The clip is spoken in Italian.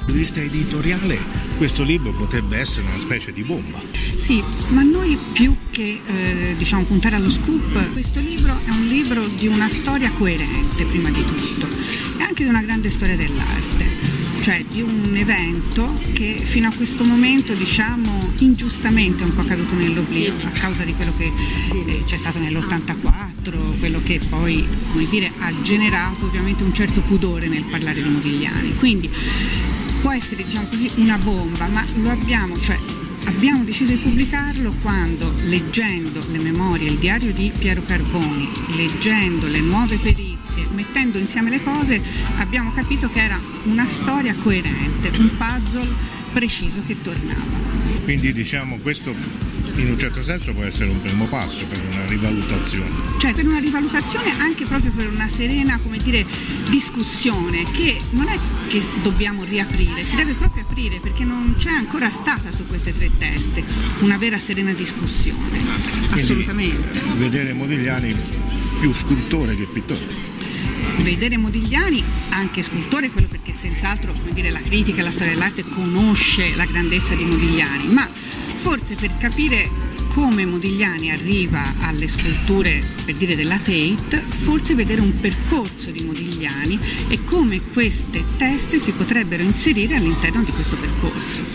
Dal punto di vista editoriale questo libro potrebbe essere una specie di bomba. Sì, ma noi più che puntare allo scoop, questo libro è un libro di una storia coerente prima di tutto e anche di una grande storia dell'arte, cioè di un evento che fino a questo momento ingiustamente è un po' caduto nell'oblio a causa di quello che c'è stato nell'84, quello che poi ha generato ovviamente un certo pudore nel parlare di Modigliani. Quindi può essere una bomba, ma abbiamo deciso di pubblicarlo quando, leggendo le memorie, il diario di Piero Carboni, leggendo le nuove perizie, mettendo insieme le cose, abbiamo capito che era una storia coerente, un puzzle preciso che tornava. Quindi questo in un certo senso può essere un primo passo per una rivalutazione. Cioè per una rivalutazione, anche proprio per una serena, discussione che non è che dobbiamo riaprire, si deve proprio aprire perché non c'è ancora stata su queste tre teste una vera serena discussione. Quindi, assolutamente. Vedere Modigliani più scultore che pittore. Vedere Modigliani anche scultore, quello perché senz'altro la critica e la storia dell'arte conosce la grandezza di Modigliani, ma forse per capire come Modigliani arriva alle sculture, della Tate, forse vedere un percorso di Modigliani e come queste teste si potrebbero inserire all'interno di questo percorso.